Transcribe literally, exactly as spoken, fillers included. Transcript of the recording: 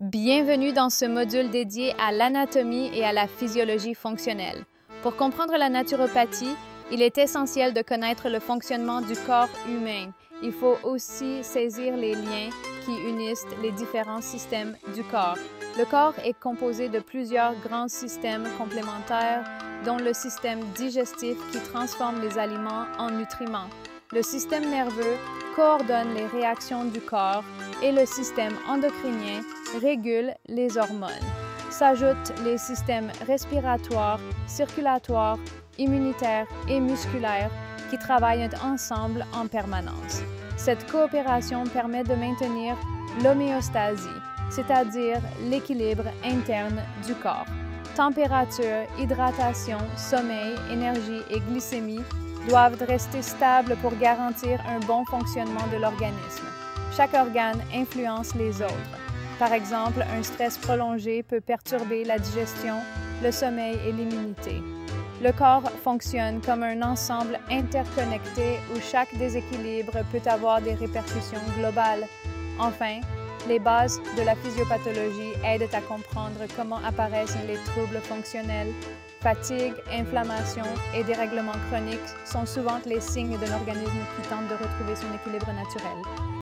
Bienvenue dans ce module dédié à l'anatomie et à la physiologie fonctionnelle. Pour comprendre la naturopathie, il est essentiel de connaître le fonctionnement du corps humain. Il faut aussi saisir les liens qui unissent les différents systèmes du corps. Le corps est composé de plusieurs grands systèmes complémentaires, dont le système digestif qui transforme les aliments en nutriments. Le système nerveux coordonne les réactions du corps et le système endocrinien régule les hormones. S'ajoutent les systèmes respiratoires, circulatoires, immunitaires et musculaires qui travaillent ensemble en permanence. Cette coopération permet de maintenir l'homéostasie, c'est-à-dire l'équilibre interne du corps. Température, hydratation, sommeil, énergie et glycémie doivent rester stables pour garantir un bon fonctionnement de l'organisme. Chaque organe influence les autres. Par exemple, un stress prolongé peut perturber la digestion, le sommeil et l'immunité. Le corps fonctionne comme un ensemble interconnecté où chaque déséquilibre peut avoir des répercussions globales. Enfin, les bases de la physiopathologie aident à comprendre comment apparaissent les troubles fonctionnels. Fatigue, inflammation et dérèglements chroniques sont souvent les signes d'un organisme qui tente de retrouver son équilibre naturel.